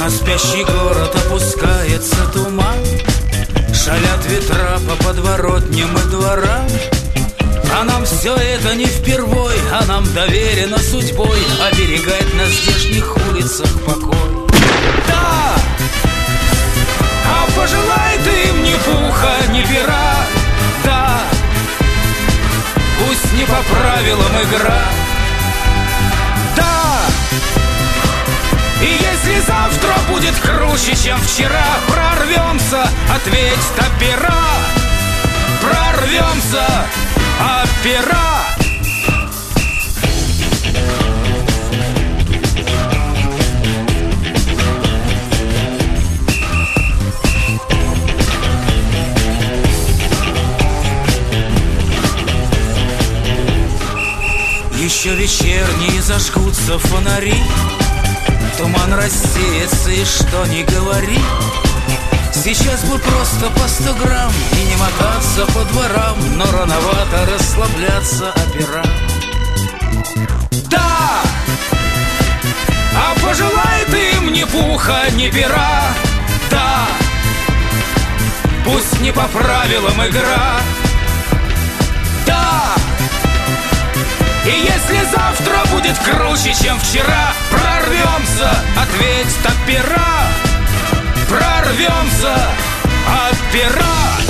спящий город опускается туман, шалят ветра по подворотням и дворам. А нам все это не впервой, а нам доверено судьбой оберегать на здешних улицах покой. Да! А пожелай ты им ни пуха, ни пера. Да! Пусть не по правилам игра. Да! И если завтра будет круче, чем вчера, прорвемся, ответь опера. Прорвемся, опера. Еще вечерние зажгутся фонари, туман рассеется, и что ни говори, сейчас бы просто по 100 грамм и не мотаться по дворам, но рановато расслабляться опера. Да! А пожелай ты им ни пуха, ни пера. Да! Пусть не по правилам игра. Да! И если завтра будет круче, чем вчера, прорвемся, ответь опера. Прорвемся, опера.